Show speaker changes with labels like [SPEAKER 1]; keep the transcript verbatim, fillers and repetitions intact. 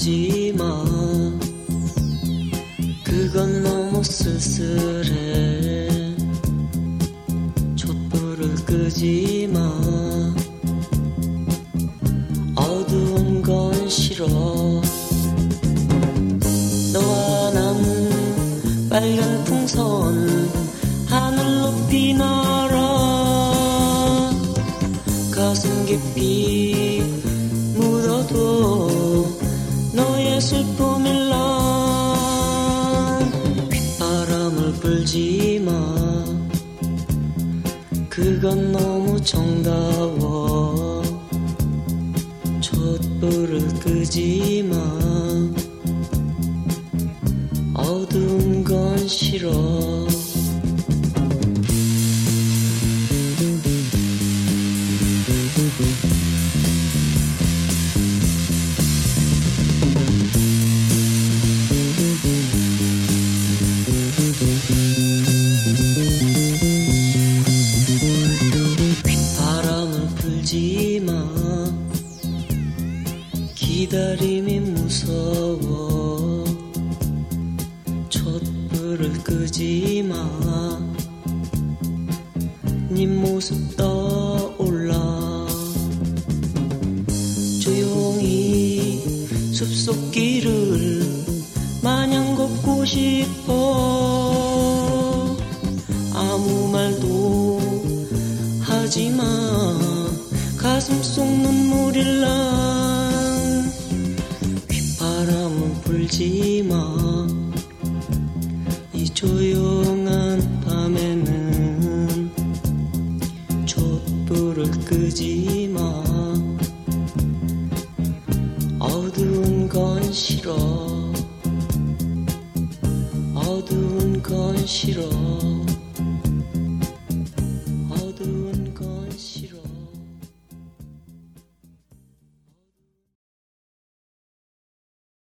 [SPEAKER 1] 끄지 마. 그건 너무 쓸쓸해. 촛불을 끄지 마. 어두운 건 싫어. 너와 난 빨간 풍선 하늘 높이 날아. 가슴 깊이 묻어도 너의 슬픔일라. 귓바람을 불지 마. 그건 너무 정다워. 촛불을 끄지 마. 어두운 건 싫어. 귓바람을 불지 마. 기다림이 무서워. 촛불을 끄지 마. 네 모습 떠올라. 조용히 숲속 길을 마냥 걷고 싶어. 아무 말도 하지마. 가슴 속 눈물이 나. 귓바람은 불지마. 이 조용한 밤에는 촛불을 끄지마. 어두운 건 싫어. 어두운 건 싫어.